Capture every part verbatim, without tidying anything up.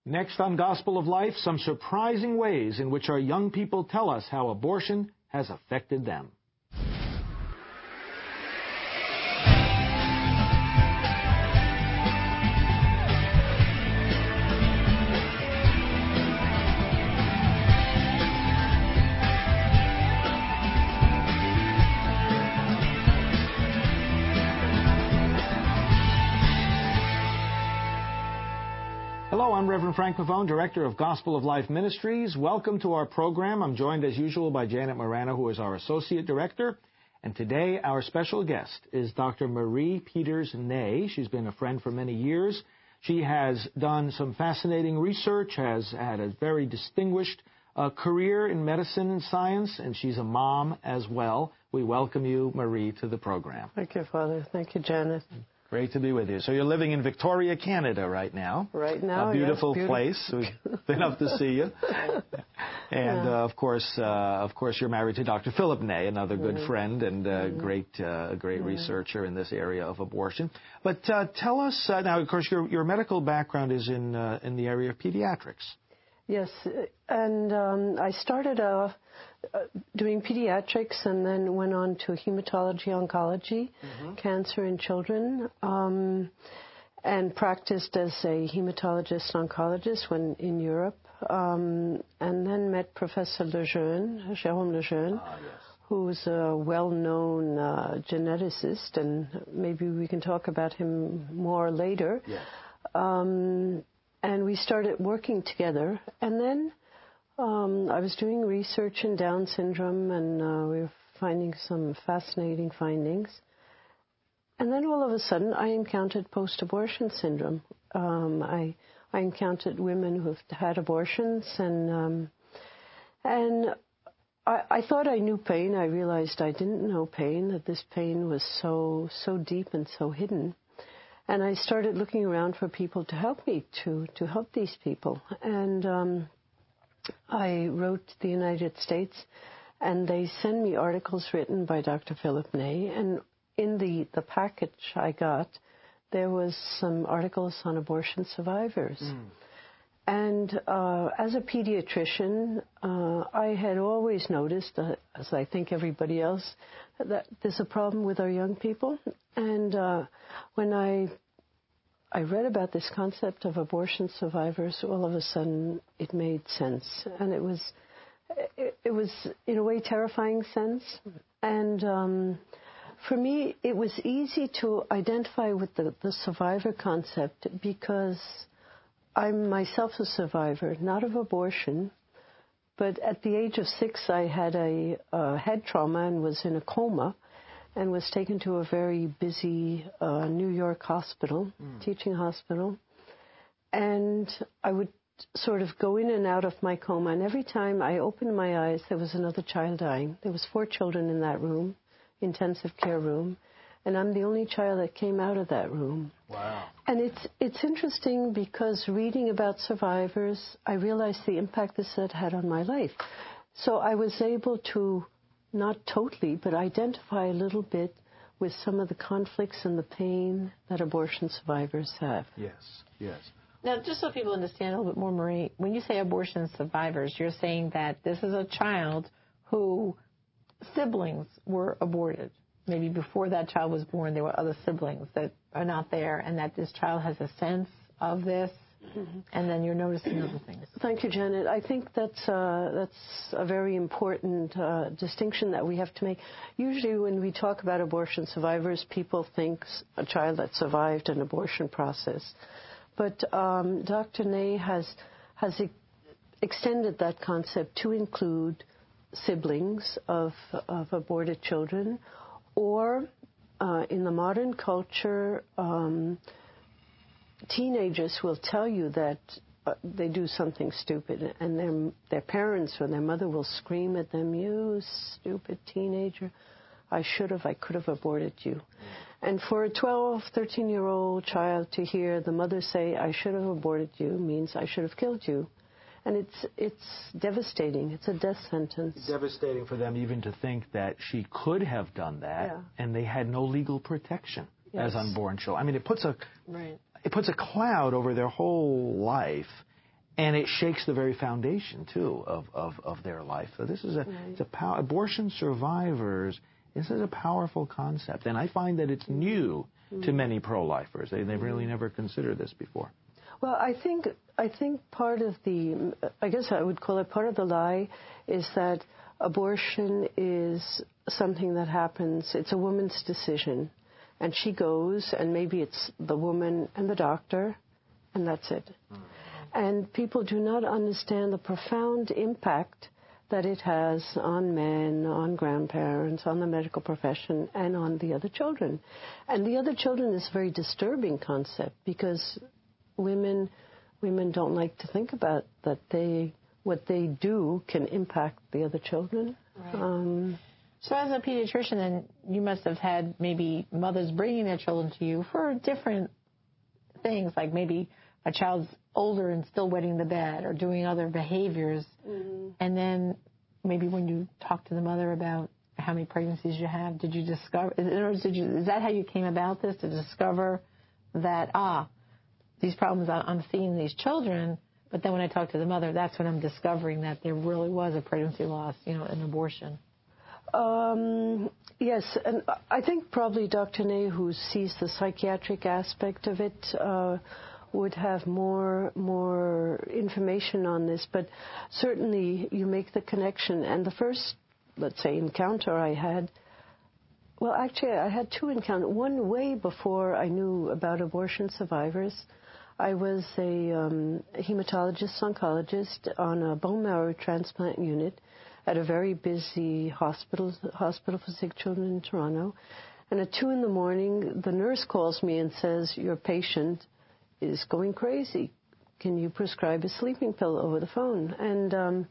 Next on Gospel of Life, some surprising ways in which our young people tell us how abortion has affected them. Hello, I'm Reverend Frank Pavone, Director of Gospel of Life Ministries. Welcome to our program. I'm joined as usual by Janet Morano, who is our Associate Director. And today our special guest is Doctor Marie Peters-Ney. She's been a friend for many years. She has done some fascinating research, has had a very distinguished uh, career in medicine and science, and she's a mom as well. We welcome you, Marie, to the program. Thank you, Father. Thank you, Janet. Great to be with you. So you're living in Victoria, Canada right now. Right now, A beautiful, yes, beautiful. place. We've been up to see you. And, yeah. uh, of course, uh, of course, you're married to Doctor Philip Ney, another good mm. friend and uh, mm. great uh, great mm. researcher in this area of abortion. But uh, tell us, uh, now, of course, your, your medical background is in, uh, in the area of pediatrics. Yes, and um, I started off uh, doing pediatrics and then went on to hematology oncology, mm-hmm. cancer in children, um, and practiced as a hematologist oncologist when in Europe, um, and then met Professor Lejeune, Jérôme Lejeune, ah, yes. who's a well-known uh, geneticist, and maybe we can talk about him more later. Yes. Um, And we started working together. And then um, I was doing research in Down syndrome, and uh, we were finding some fascinating findings. And then all of a sudden, I encountered post-abortion syndrome. Um, I, I encountered women who've had abortions, and um, and I, I thought I knew pain. I realized I didn't know pain, that this pain was so so deep and so hidden. And I started looking around for people to help me, to, to help these people. And um, I wrote to the United States, and they send me articles written by Doctor Philip Ney. And in the, the package I got, there was some articles on abortion survivors. Mm. And uh, as a pediatrician, uh, I had always noticed, uh, as I think everybody else, that there's a problem with our young people. And uh, when I I read about this concept of abortion survivors, all of a sudden it made sense. And it was, it, it was in a way, terrifying sense. And um, for me, it was easy to identify with the, the survivor concept because I'm myself a survivor, not of abortion, but at the age of six, I had a, a head trauma and was in a coma and was taken to a very busy uh, New York hospital, mm. teaching hospital. And I would sort of go in and out of my coma, and every time I opened my eyes, there was another child dying. There was four children in that room, intensive care room, and I'm the only child that came out of that room. Wow. And it's it's interesting because reading about survivors, I realized the impact this had had on my life. So I was able to, not totally, but identify a little bit with some of the conflicts and the pain that abortion survivors have. Yes, yes. Now, just so people understand a little bit more, Marie, when you say abortion survivors, you're saying that this is a child who siblings were aborted. Maybe before that child was born, there were other siblings that are not there, and that this child has a sense of this, mm-hmm. and then you're noticing other things. Thank you, Janet. I think that's uh, that's a very important uh, distinction that we have to make. Usually when we talk about abortion survivors, people think a child that survived an abortion process. But um, Doctor Ney has, has e- extended that concept to include siblings of, of aborted children, or uh, in the modern culture, um, teenagers will tell you that uh, they do something stupid, and their their parents or their mother will scream at them, "You stupid teenager, I should have, I could have aborted you." And for a twelve, thirteen-year-old child to hear the mother say, "I should have aborted you," means I should have killed you. And it's it's devastating. It's a death sentence. It's devastating for them even to think that she could have done that, yeah. and they had no legal protection yes. as unborn children. I mean, it puts a right. it puts a cloud over their whole life, And it shakes the very foundation, too, of, of, of their life. So this is a, right. it's a pow- abortion survivors, this is a powerful concept. And I find that it's new mm-hmm. to many pro-lifers. They, they've really never considered this before. Well, I think I think part of the, I guess I would call it part of the lie, is that abortion is something that happens, it's a woman's decision. And she goes, and maybe it's the woman and the doctor, and that's it. Mm. And people do not understand the profound impact that it has on men, on grandparents, on the medical profession, and on the other children. And the other children is a very disturbing concept, because women women don't like to think about that they what they do can impact the other children. Right. Um, so as a pediatrician, then you must have had maybe mothers bringing their children to you for different things, like maybe a child's older and still wetting the bed or doing other behaviors. Mm-hmm. And then maybe when you talk to the mother about how many pregnancies you have, did you discover, in other words, did you, is that how you came about this, to discover that, ah, these problems I'm seeing in these children, but then when I talk to the mother, that's when I'm discovering that there really was a pregnancy loss, you know, an abortion? Um, yes, and I think probably Doctor Ney, who sees the psychiatric aspect of it, uh, would have more more information on this. But certainly you make the connection. And the first, let's say, encounter I had, well, actually I had two encounters. One way before I knew about abortion survivors. I was a um, hematologist oncologist on a bone marrow transplant unit at a very busy hospital, hospital for sick children in Toronto. And at two in the morning, the nurse calls me and says, your patient is going crazy. Can you prescribe a sleeping pill over the phone? And um,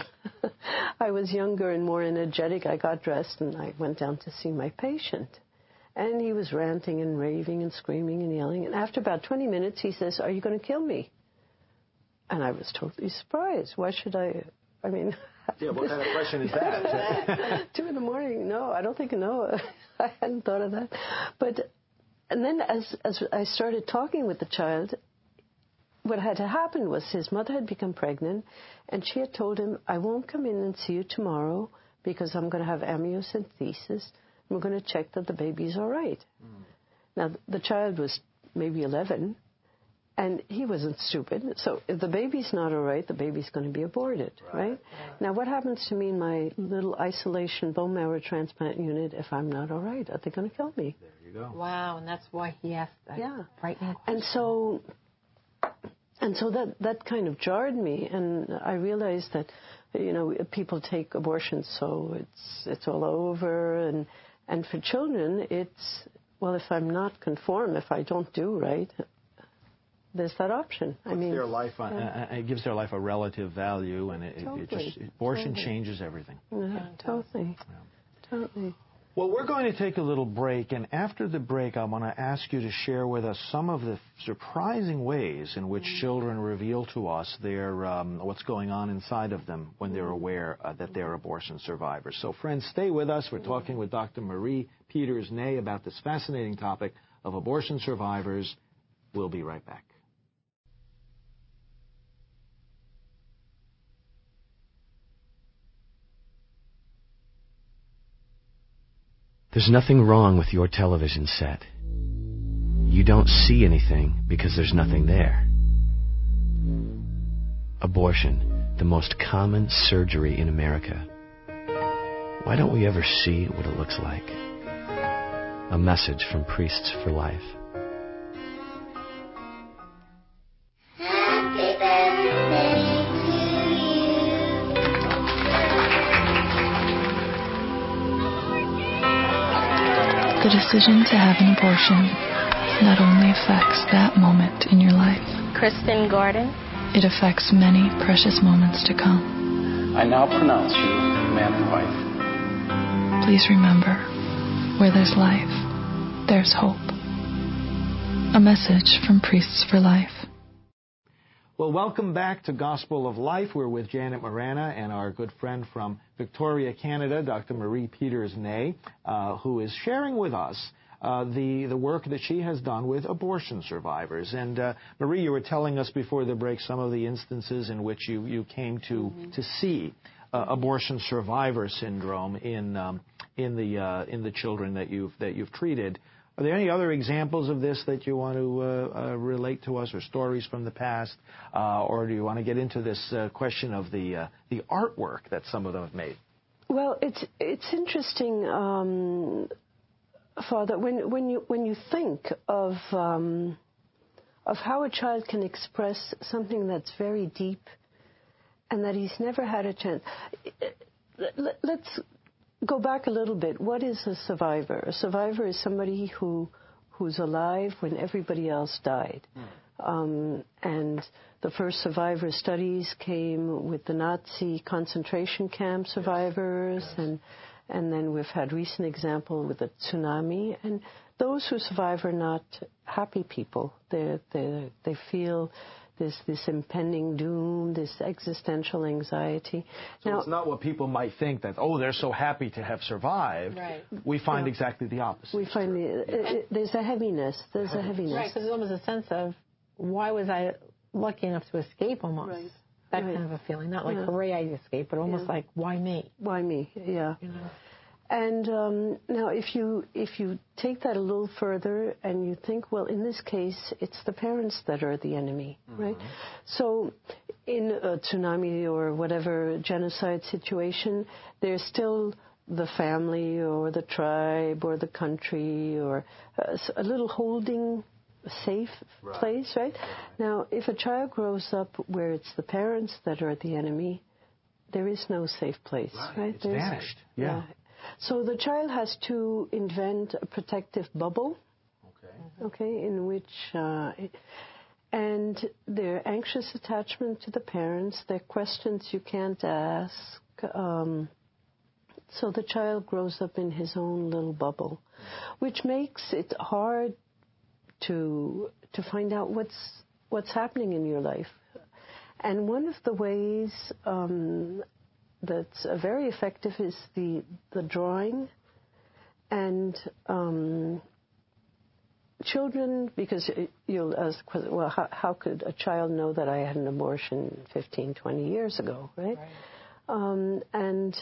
I was younger and more energetic. I got dressed and I went down to see my patient. And he was ranting and raving and screaming and yelling. And after about twenty minutes, he says, are you going to kill me? And I was totally surprised. Why should I? I mean... Yeah, what kind of question is that? Two in the morning? No, I don't think, no. I hadn't thought of that. But, and then as, as I started talking with the child, what had happened was his mother had become pregnant, and she had told him, I won't come in and see you tomorrow because I'm going to have amniocentesis. We're going to check that the baby's all right. Mm. Now, the child was maybe eleven, and he wasn't stupid. So if the baby's not all right, the baby's going to be aborted, right? right? right. Now, what happens to me in my little isolation bone marrow transplant unit if I'm not all right? Are they going to kill me? There you go. Wow, and that's why he asked that. Yeah. Frightening question. And so, and so that, that kind of jarred me, and I realized that, you know, people take abortions so it's it's all over, and and for children, it's, well, if I'm not conform, if I don't do right, there's that option. I mean, their life, yeah. uh, it gives their life a relative value, and it, totally. it just, abortion totally. changes everything. Yeah, totally. Yeah. Totally. Well, we're going to take a little break, and after the break, I want to ask you to share with us some of the surprising ways in which mm. children reveal to us their um, what's going on inside of them when they're aware uh, that they're abortion survivors. So, friends, stay with us. We're talking with Doctor Marie Peters-Ney about this fascinating topic of abortion survivors. We'll be right back. There's nothing wrong with your television set. You don't see anything because there's nothing there. Abortion, the most common surgery in America. Why don't we ever see what it looks like? A message from Priests for Life. The decision to have an abortion not only affects that moment in your life, Kristen Gordon, it affects many precious moments to come. I now pronounce you man and wife. Please remember, where there's life, there's hope. A message from Priests for Life. Well, welcome back to Gospel of Life. We're with Janet Marana and our good friend from Victoria, Canada, Doctor Marie Peters-Ney, uh, who is sharing with us uh, the, the work that she has done with abortion survivors. And uh, Marie, you were telling us before the break some of the instances in which you, you came to, mm-hmm. to see uh, abortion survivor syndrome in, um, in, the, uh, in the children that you've, that you've treated. Are there any other examples of this that you want to uh, uh, relate to us, or stories from the past, uh, or do you want to get into this uh, question of the uh, the artwork that some of them have made? Well, it's it's interesting, um, Father, when when you when you think of um, of how a child can express something that's very deep, and that he's never had a chance. Let's go back a little bit. What is a survivor? A survivor is somebody who who's alive when everybody else died. Mm. Um, and the first survivor studies came with the Nazi concentration camp survivors, yes. and and then we've had recent example with the tsunami. And those who survive are not happy people. They they they feel This, this impending doom, this existential anxiety. So now, it's not what people might think, that, oh, they're so happy to have survived. Right. We find yeah. exactly the opposite. We find the, it, it, there's a heaviness. There's a heaviness. Right, because there's almost a sense of, why was I lucky enough to escape almost? Right. That right. kind of a feeling. Not like, yeah. hooray, I escaped, but almost yeah. like, why me? Why me, yeah. You know? And um, now, if you if you take that a little further and you think, well, in this case, it's the parents that are the enemy, mm-hmm. right? So, in a tsunami or whatever genocide situation, there's still the family or the tribe or the country or a, a little holding safe right. place, right? right? Now, if a child grows up where it's the parents that are the enemy, there is no safe place, right? right? It's vanished. Yeah. yeah. So the child has to invent a protective bubble, okay, okay, in which, uh, and their anxious attachment to the parents, their questions you can't ask. Um, so the child grows up in his own little bubble, which makes it hard to to find out what's what's happening in your life. And one of the ways um, that's uh, very effective is the the drawing. And um, children, because you'll ask, well, how, how could a child know that I had an abortion fifteen, twenty years ago, right? right. Um, and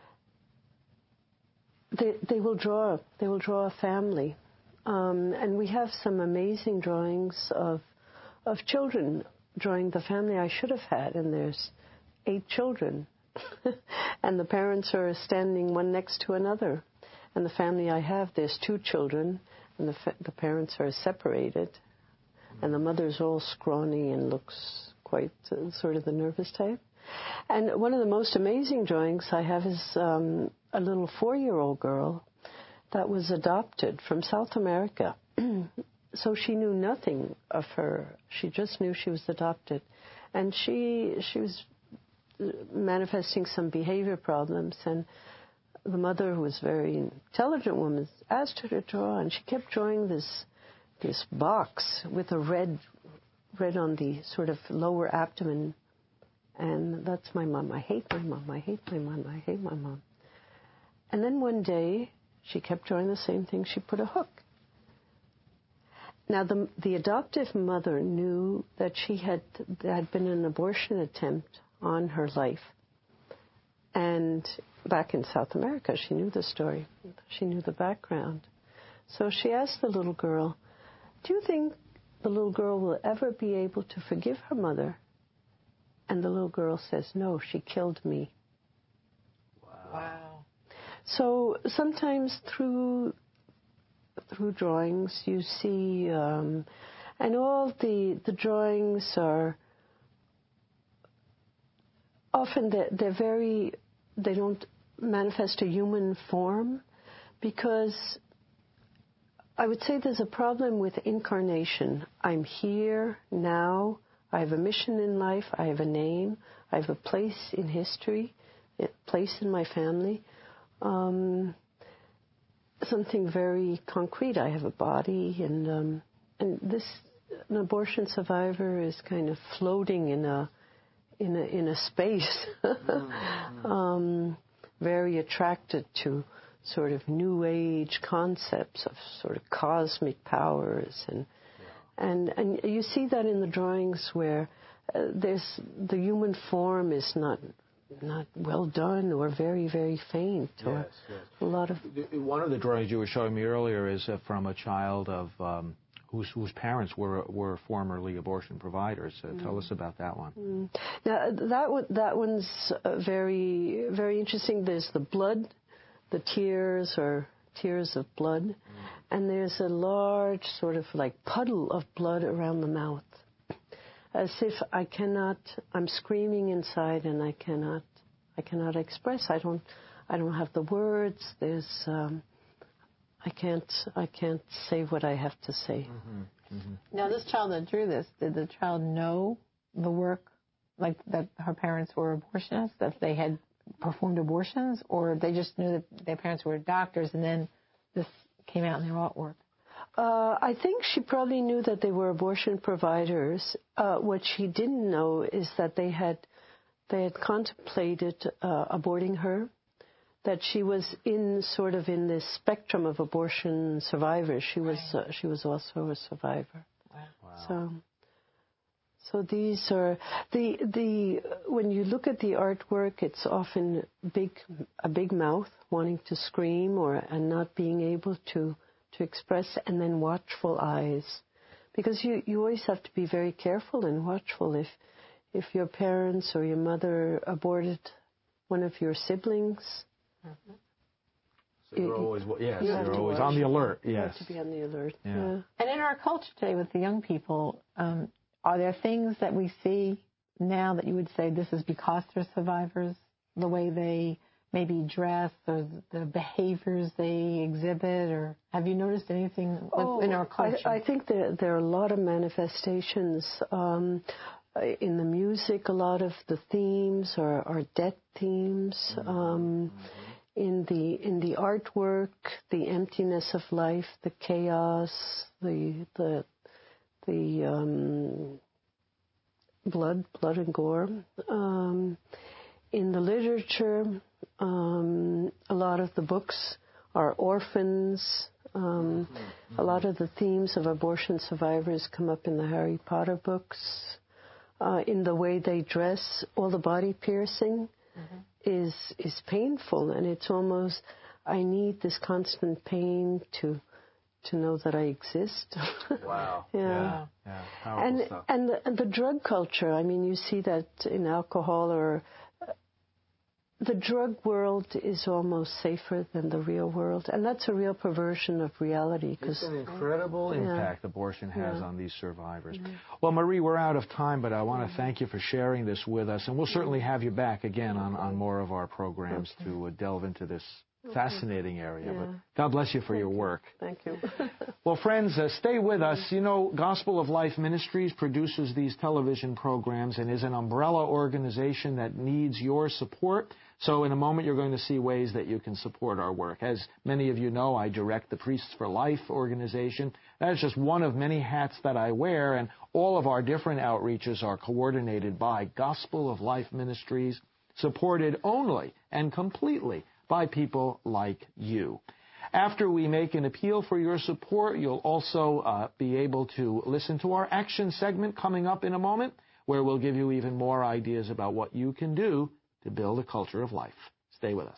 they they will draw they will draw a family, um, and we have some amazing drawings of of children drawing the family I should have had, and there's eight children. And the parents are standing one next to another. And the family I have, there's two children, and the, fa- the parents are separated. And the mother's all scrawny and looks quite uh, sort of the nervous type. And one of the most amazing drawings I have is um, a little four-year-old girl that was adopted from South America. So she knew nothing of her. She just knew she was adopted. And she she was manifesting some behavior problems, and the mother, who was a very intelligent woman, asked her to draw, and she kept drawing this this box with a red red on the sort of lower abdomen, and that's my mom. I hate my mom. I hate my mom. I hate my mom. And then one day she kept drawing the same thing. She put a hook. Now the the adoptive mother knew that she had there had been an abortion attempt on her life. And back in South America, she knew the story. She knew the background. So she asked the little girl, do you think the little girl will ever be able to forgive her mother? And the little girl says, no, she killed me. Wow. Wow. So sometimes through through drawings you see, um, and all the, the drawings are often they're, they're very, they don't manifest a human form, because I would say there's a problem with incarnation. I'm here now. I have a mission in life. I have a name. I have a place in history, a place in my family. Um, something very concrete. I have a body, and um, and this an abortion survivor is kind of floating in a in a in a space, mm-hmm. um, very attracted to sort of new age concepts of sort of cosmic powers, and yeah. and and you see that in the drawings where uh, there's the human form is not not well done or very very faint, or yes, yes. a lot of one of the drawings you were showing me earlier is uh, from a child of um, whose whose parents were were formerly abortion providers. Uh, mm. Tell us about that one. Mm. Now that one, that one's uh, very very interesting. There's the blood. The tears or tears of blood, mm. and there's a large sort of like puddle of blood around the mouth, as if I cannot. I'm screaming inside, and I cannot. I cannot express. I don't. I don't have the words. There's. Um, I can't. I can't say what I have to say. Mm-hmm. Mm-hmm. Now, this child that drew this, did the child know the work, like that her parents were abortionists, that they had performed abortions, or they just knew that their parents were doctors, and then this came out in their artwork? Uh, I think she probably knew that they were abortion providers. Uh, what she didn't know is that they had they had contemplated uh, aborting her, that she was in sort of in this spectrum of abortion survivors. She was uh, she was also a survivor. Wow. So. So these are the the when you look at the artwork, it's often big a big mouth wanting to scream or and not being able to to express, and then watchful eyes, because you, you always have to be very careful and watchful. If if your parents or your mother aborted one of your siblings, mm-hmm. so you're you, always yes you you're always on the alert. Yes, you have to be on the alert. Yeah. yeah. And in our culture today, with the young people. Um, Are there things that we see now that you would say this is because they're survivors, the way they maybe dress or the behaviors they exhibit, or have you noticed anything oh, in our culture? I, I think there, there are a lot of manifestations. Um, in the music, a lot of the themes are, are death themes. Mm-hmm. Um, in the in the artwork, the emptiness of life, the chaos, the the the um, blood, blood and gore. Um, in the literature, um, a lot of the books are orphans. Um, mm-hmm. A lot of the themes of abortion survivors come up in the Harry Potter books. Uh, in the way they dress, all the body piercing mm-hmm. is is painful, and it's almost, I need this constant pain to to know that I exist. Wow. yeah. Yeah. yeah. Powerful and stuff. and the, and the drug culture. I mean, you see that in alcohol, or uh, the drug world is almost safer than the real world, and that's a real perversion of reality. It's an incredible yeah. impact abortion has yeah. on these survivors. Mm-hmm. Well, Marie, we're out of time, but I want to thank you for sharing this with us, and we'll certainly have you back again on, on more of our programs okay. to uh, delve into this fascinating area. Yeah. But God bless you for Thank your you. work. Thank you. Well, friends, uh, stay with us. You know, Gospel of Life Ministries produces these television programs and is an umbrella organization that needs your support. So in a moment, you're going to see ways that you can support our work. As many of you know, I direct the Priests for Life organization. That is just one of many hats that I wear, and all of our different outreaches are coordinated by Gospel of Life Ministries, supported only and completely by people like you. After we make an appeal for your support, you'll also uh, be able to listen to our action segment coming up in a moment, where we'll give you even more ideas about what you can do to build a culture of life. Stay with us.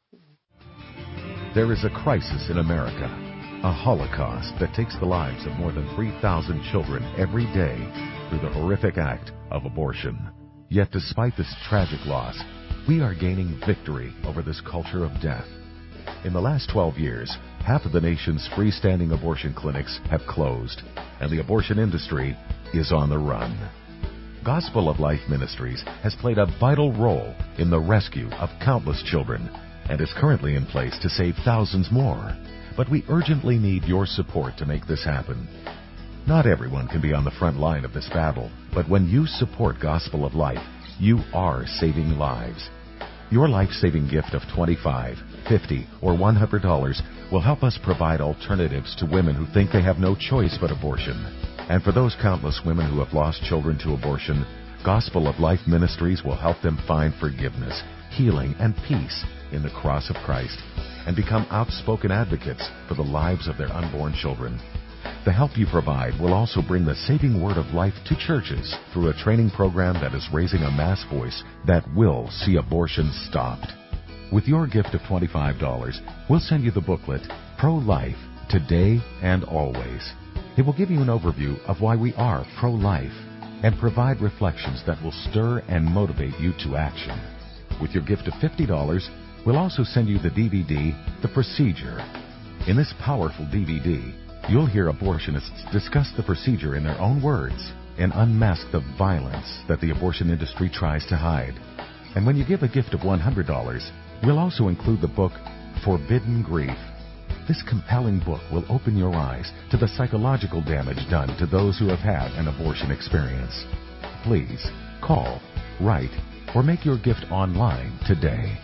There is a crisis in America, a holocaust that takes the lives of more than three thousand children every day through the horrific act of abortion. Yet despite this tragic loss, we are gaining victory over this culture of death. In the last twelve years, half of the nation's freestanding abortion clinics have closed, and the abortion industry is on the run. Gospel of Life Ministries has played a vital role in the rescue of countless children and is currently in place to save thousands more. But we urgently need your support to make this happen. Not everyone can be on the front line of this battle, but when you support Gospel of Life, you are saving lives. Your life-saving gift of twenty-five dollars, fifty dollars, or one hundred dollars will help us provide alternatives to women who think they have no choice but abortion. And for those countless women who have lost children to abortion, Gospel of Life Ministries will help them find forgiveness, healing, and peace in the cross of Christ. and become outspoken advocates for the lives of their unborn children. The help you provide will also bring the saving word of life to churches through a training program that is raising a mass voice that will see abortion stopped. With your gift of twenty-five dollars, we'll send you the booklet, Pro-Life, Today and Always. It will give you an overview of why we are pro-life and provide reflections that will stir and motivate you to action. With your gift of fifty dollars, we'll also send you the D V D, The Procedure. In this powerful D V D, you'll hear abortionists discuss the procedure in their own words and unmask the violence that the abortion industry tries to hide. And when you give a gift of one hundred dollars, we'll also include the book, Forbidden Grief. This compelling book will open your eyes to the psychological damage done to those who have had an abortion experience. Please call, write, or make your gift online today.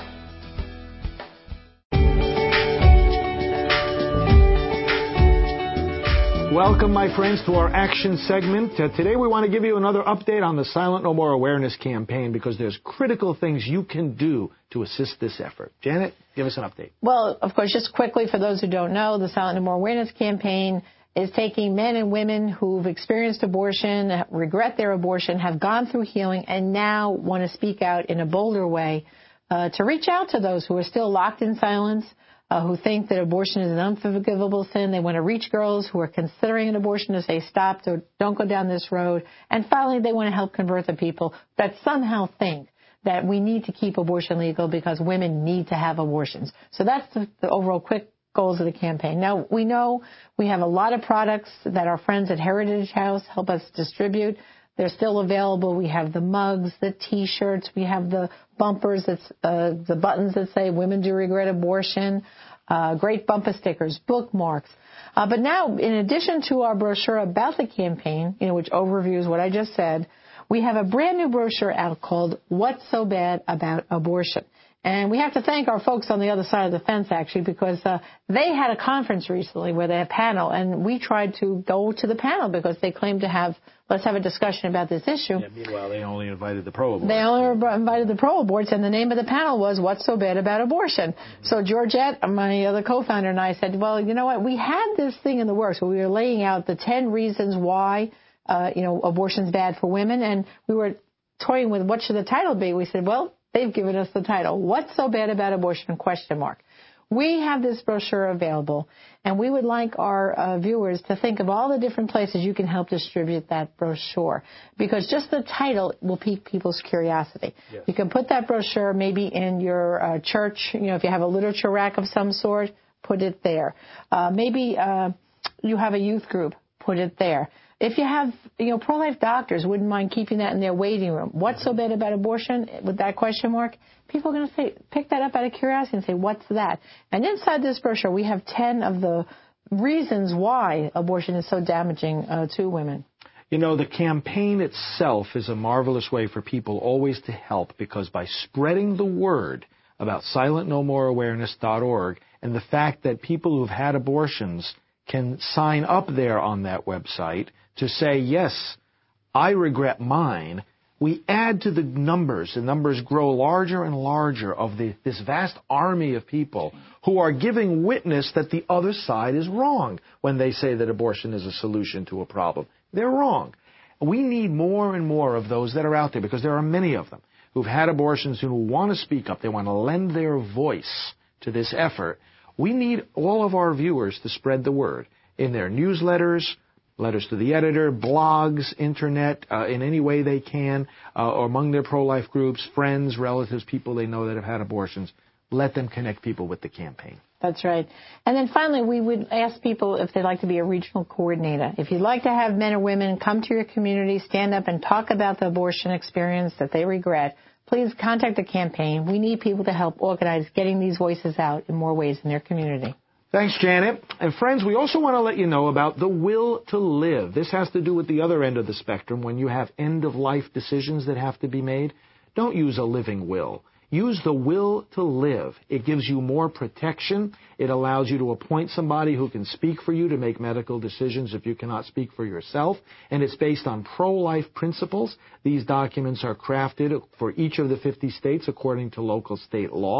Welcome, my friends, to our action segment. Uh, today we want to give you another update on the Silent No More Awareness campaign because there's critical things you can do to assist this effort. Janet, give us an update. Well, of course, just quickly, for those who don't know, the Silent No More Awareness campaign is taking men and women who've experienced abortion, regret their abortion, have gone through healing, and now want to speak out in a bolder way uh, to reach out to those who are still locked in silence, Uh, who think that abortion is an unforgivable sin. They want to reach girls who are considering an abortion to say, stop, or don't go down this road. And finally, they want to help convert the people that somehow think that we need to keep abortion legal because women need to have abortions. So that's the, the overall quick goals of the campaign. Now, we know we have a lot of products that our friends at Heritage House help us distribute. They're still available. We have the mugs, the T-shirts. We have the bumpers, that's, uh, the buttons that say women do regret abortion, uh, great bumper stickers, bookmarks. Uh, but now, in addition to our brochure about the campaign, you know, which overviews what I just said, we have a brand new brochure out called What's So Bad About Abortion. And we have to thank our folks on the other side of the fence, actually, because uh, they had a conference recently where they had a panel, and we tried to go to the panel because they claimed to have, let's have a discussion about this issue. Yeah, meanwhile, they only invited the pro-aborts. They only invited the pro-aborts, and the name of the panel was What's So Bad About Abortion. Mm-hmm. So Georgette, my other co-founder, and I said, well, you know what, we had this thing in the works where we were laying out the ten reasons why, uh, you know, abortion's bad for women, and we were toying with what should the title be. We said, well, they've given us the title, What's So Bad About Abortion, question mark. We have this brochure available, and we would like our uh, viewers to think of all the different places you can help distribute that brochure, because just the title will pique people's curiosity. Yes. You can put that brochure maybe in your uh, church. You know, if you have a literature rack of some sort, put it there. Uh, maybe uh, you have a youth group, put it there. If you have, you know, pro-life doctors wouldn't mind keeping that in their waiting room. What's so bad about abortion? With that question mark, people are going to say, pick that up out of curiosity and say, what's that? And inside this brochure, we have ten of the reasons why abortion is so damaging uh, to women. You know, the campaign itself is a marvelous way for people always to help, because by spreading the word about silent no more awareness dot org and the fact that people who've had abortions can sign up there on that website to say, yes, I regret mine, we add to the numbers. The numbers grow larger and larger of the, this vast army of people who are giving witness that the other side is wrong when they say that abortion is a solution to a problem. They're wrong. We need more and more of those that are out there, because there are many of them who've had abortions who want to speak up. They want to lend their voice to this effort. We need all of our viewers to spread the word in their newsletters, letters to the editor, blogs, internet, uh, in any way they can, uh, or among their pro-life groups, friends, relatives, people they know that have had abortions. Let them connect people with the campaign. That's right. And then finally, we would ask people if they'd like to be a regional coordinator. If you'd like to have men or women come to your community, stand up and talk about the abortion experience that they regret, please contact the campaign. We need people to help organize getting these voices out in more ways in their community. Thanks, Janet. And friends, we also want to let you know about the will to live. This has to do with the other end of the spectrum. When you have end-of-life decisions that have to be made, don't use a living will. Use the will to live. It gives you more protection. It allows you to appoint somebody who can speak for you to make medical decisions if you cannot speak for yourself. And it's based on pro-life principles. These documents are crafted for each of the fifty states according to local state law.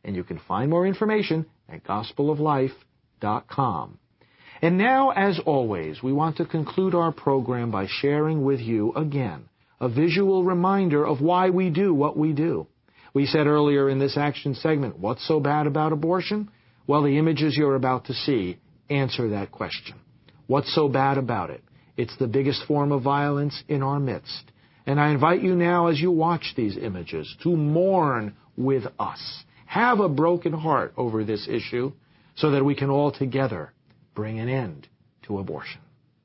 And you can find more information at gospel of life dot com. And now, as always, we want to conclude our program by sharing with you again a visual reminder of why we do what we do. We said earlier in this action segment, what's so bad about abortion? Well, the images you're about to see answer that question. What's so bad about it? It's the biggest form of violence in our midst. And I invite you now, as you watch these images, to mourn with us. Have a broken heart over this issue so that we can all together bring an end to abortion.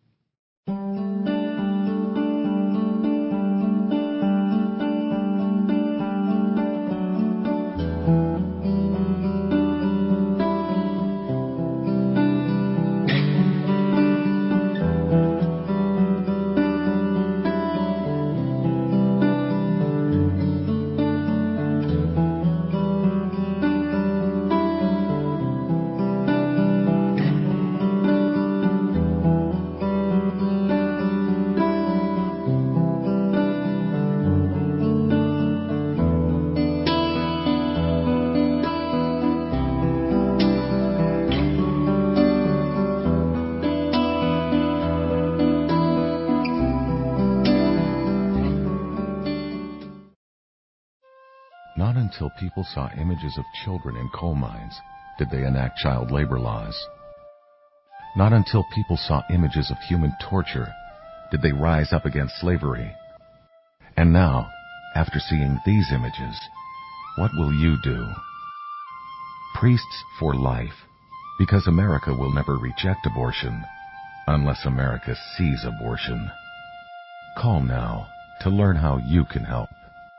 Not until people saw images of children in coal mines did they enact child labor laws. Not until people saw images of human torture did they rise up against slavery. And now, after seeing these images, what will you do? Priests for Life, because America will never reject abortion unless America sees abortion. Call now to learn how you can help.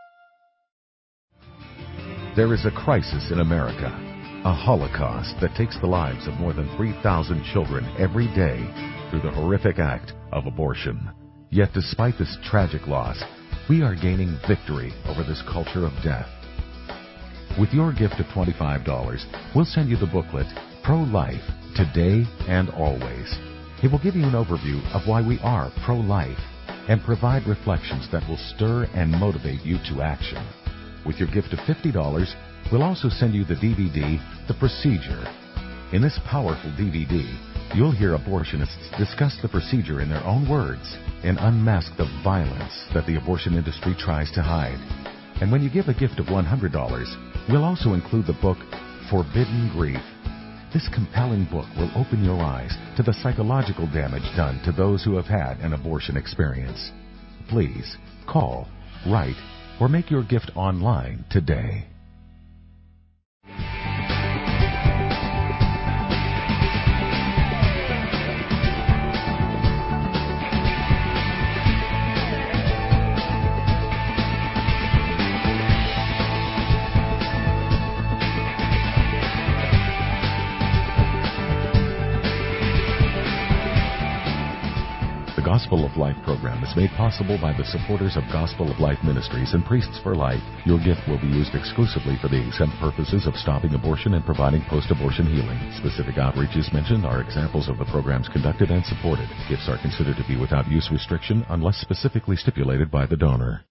There is a crisis in America, a Holocaust that takes the lives of more than three thousand children every day through the horrific act of abortion. Yet despite this tragic loss, we are gaining victory over this culture of death. With your gift of twenty-five dollars, we'll send you the booklet, Pro-Life, Today and Always. It will give you an overview of why we are pro-life and provide reflections that will stir and motivate you to action. With your gift of fifty dollars, we'll also send you the D V D, The Procedure. In this powerful D V D, you'll hear abortionists discuss the procedure in their own words and unmask the violence that the abortion industry tries to hide. And when you give a gift of one hundred dollars, we'll also include the book, Forbidden Grief. This compelling book will open your eyes to the psychological damage done to those who have had an abortion experience. Please, call, write, or make your gift online today. The Gospel of Life program is made possible by the supporters of Gospel of Life Ministries and Priests for Life. Your gift will be used exclusively for the exempt purposes of stopping abortion and providing post-abortion healing. Specific outreaches mentioned are examples of the programs conducted and supported. Gifts are considered to be without use restriction unless specifically stipulated by the donor.